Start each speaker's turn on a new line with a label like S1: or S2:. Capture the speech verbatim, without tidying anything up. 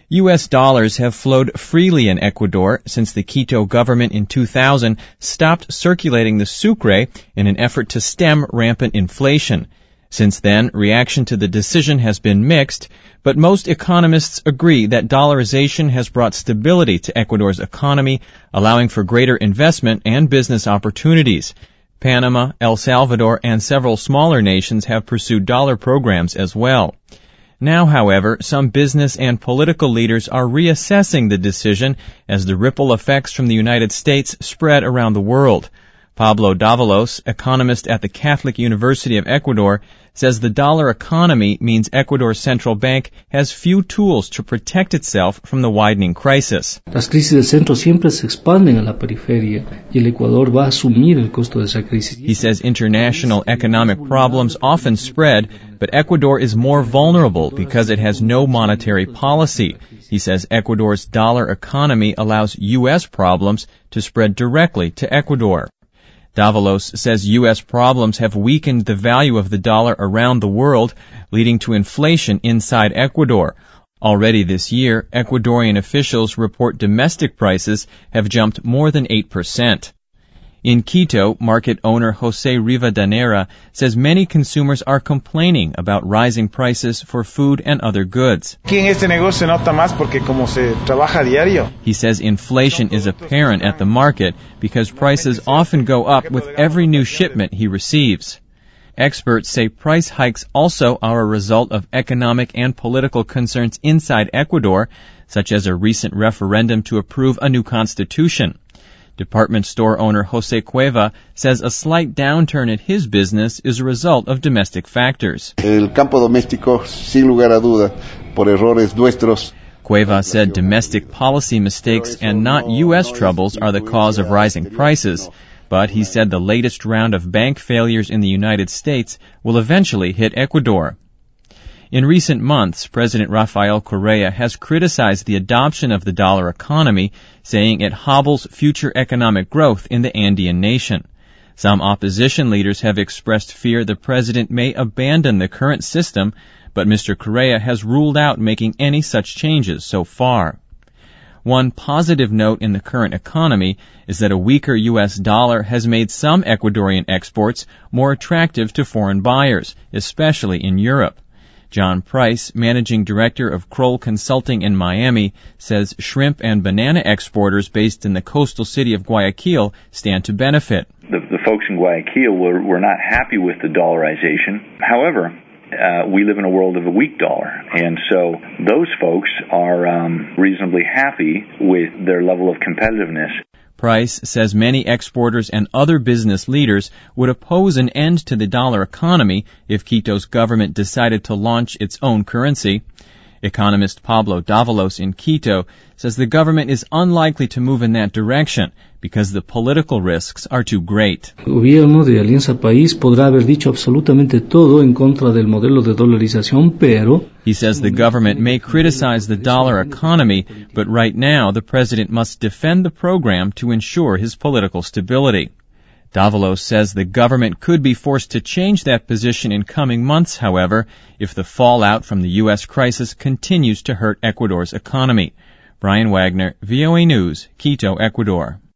S1: U S dollars have flowed freely in Ecuador since the Quito government in two thousand stopped circulating the sucre in an effort to stem rampant inflation. Since then, reaction to the decision has been mixed, but most economists agree that dollarization has brought stability to Ecuador's economy, allowing for greater investment and business opportunities. Panama, El Salvador, and several smaller nations have pursued dollar programs as well. Now, however, some business and political leaders are reassessing the decision as the ripple effects from the United States spread around the world. Pablo Dávalos, economist at the Catholic University of Ecuador, says the dollar economy means Ecuador's central bank has few tools to protect itself from the widening crisis.
S2: Las crisis del centro siempre se expanden a la periferia y el Ecuador va a asumir el costo de esa crisis.
S1: He says international economic problems often spread, but Ecuador is more vulnerable because it has no monetary policy. He says Ecuador's dollar economy allows U S problems to spread directly to Ecuador. Dávalos says U S problems have weakened the value of the dollar around the world, leading to inflation inside Ecuador. Already this year, Ecuadorian officials report domestic prices have jumped more than eight percent. In Quito, market owner Jose Rivadeneira says many consumers are complaining about rising prices for food and other goods. He says inflation is apparent at the market because prices often go up with every new shipment he receives. Experts say price hikes also are a result of economic and political concerns inside Ecuador, such as a recent referendum to approve a new constitution. Department store owner Jose Cueva says a slight downturn in his business is a result of domestic factors.
S3: El campo doméstico, sin lugar a duda, por errores nuestros.
S1: Cueva said domestic policy mistakes and not U S troubles are the cause of rising prices, but he said the latest round of bank failures in the United States will eventually hit Ecuador. In recent months, President Rafael Correa has criticized the adoption of the dollar economy, saying it hobbles future economic growth in the Andean nation. Some opposition leaders have expressed fear the president may abandon the current system, but Mister Correa has ruled out making any such changes so far. One positive note in the current economy is that a weaker U S dollar has made some Ecuadorian exports more attractive to foreign buyers, especially in Europe. John Price, managing director of Kroll Consulting in Miami, says shrimp and banana exporters based in the coastal city of Guayaquil stand to benefit.
S4: The, the folks in Guayaquil were, were not happy with the dollarization. However, uh, we live in a world of a weak dollar, and so those folks are um, reasonably happy with their level of competitiveness.
S1: Price says many exporters and other business leaders would oppose an end to the dollar economy if Quito's government decided to launch its own currency. Economist Pablo Dávalos in Quito says the government is unlikely to move in that direction because the political risks are too great.
S2: El gobierno de Alianza País podrá haber dicho absolutamente todo en contra del modelo de dolarización, pero...
S1: He says the government may criticize the dollar economy, but right now the president must defend the program to ensure his political stability. Dávalos says the government could be forced to change that position in coming months, however, if the fallout from the U S crisis continues to hurt Ecuador's economy. Brian Wagner, V O A News, Quito, Ecuador.